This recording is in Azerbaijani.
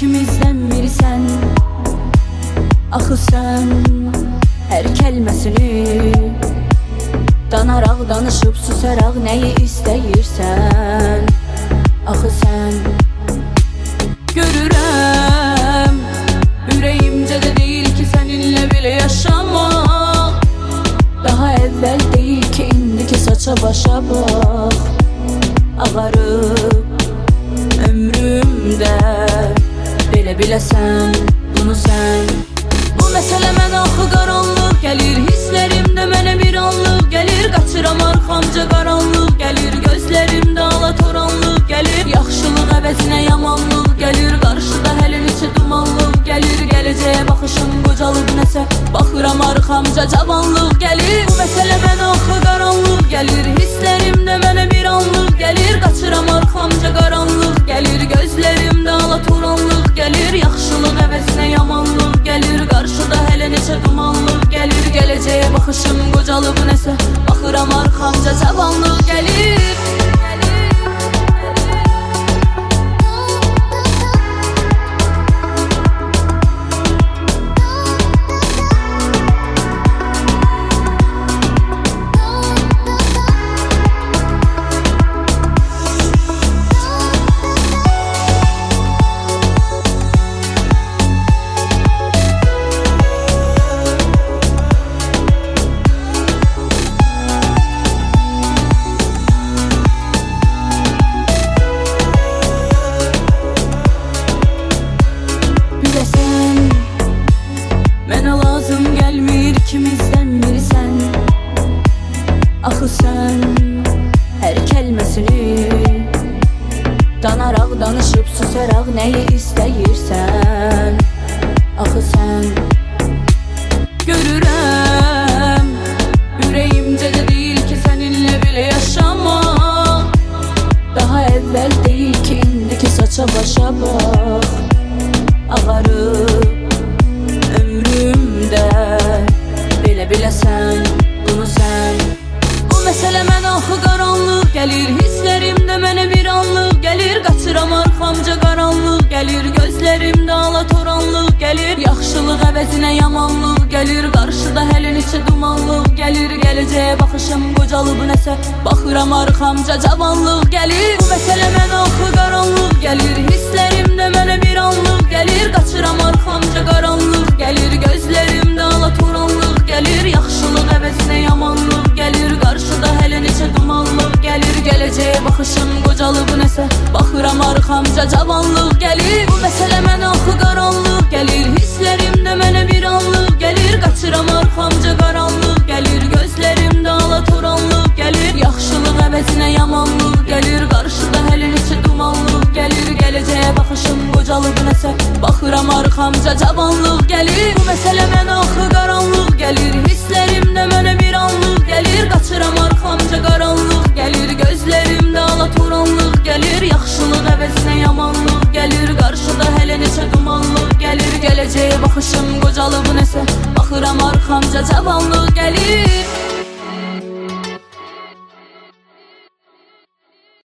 ikimizdən birisən. Axı sən hər kəlməsini danaraq, danışıb susaraq nəyi istəyirsən. Axı sən görürəm, ürəyimcə də deyil ki səninlə belə yaşamaq. Daha əvvəl deyil ki indiki saça başa bax. Ağarıb ömrümdə belə biləsən bunu sən. Bu məsələ mənə axı qaranlıq gəlir, hisslərimdə mənə bir anlıq gəlir. Qaçıram arxamca qaranlıq gəlir, gözlərimdə alatoranlıq gəlir. Yaxşılıq əvəzinə yamanlıq gəlir, qarşıda hələ neçə dumanlıq gəlir. Gələcəyə baxışım qocalıb nəsə, baxıram arxamca cavanlıq gəlir. Bu məsələ mənə axı qaranlıq gəlir, hisslərimdə mənə bir anlıq gəlir. Qaçıram arxamca qaranlıq gəlir, gözlərimdə alatoranlıq gəlir. Yaxşılıq əvəzinə yamanlıq gəlir, qarşıda hələ neçə dumanlıq gəlir. Gələcəyə baxışım qocalıb nəsə, baxıram arxamca cavanlıq gəlir. İkimizdən birisən. Axı sən hər kəlməsini danaraq, danışıb susaraq nəyi istəyirsən. Axı sən görürəm, ürəyimcə də deyil ki səninlə belə yaşamaq. Daha əvvəl deyil ki indiki saça başa bax. Ağarıb ömrümdə belə biləsən bunu sən. Bu məsələ mənə axı qaranlıq gəlir, hisslərimdə mənə bir anlıq gəlir. Qaçıram arxamca qaranlıq gəlir, gözlərimdə alatoranlıq gəlir. Yaxşılıq əvəzinə yamanlıq gəlir, qarşıda hələ neçə dumanlıq gəlir. Gələcəyə baxışım qocalıb nəsə, baxıram arxamca cavanlıq gəlir. Bu məsələ mənə axı qaranlıq gəlir, hisslərimdə mənə bir anlıq gəlir. Qaçıram arxamca qaranlıq gəlir, gözlərimdə alatoranlıq gəlir. Yaxşılıq əvəzinə yamanlıq gəlir, qarşıda hələ neçə dumanlıq gəlir. Gələcəyə baxışım qocalıb nəsə, baxıram arxamca cavanlıq gəlir.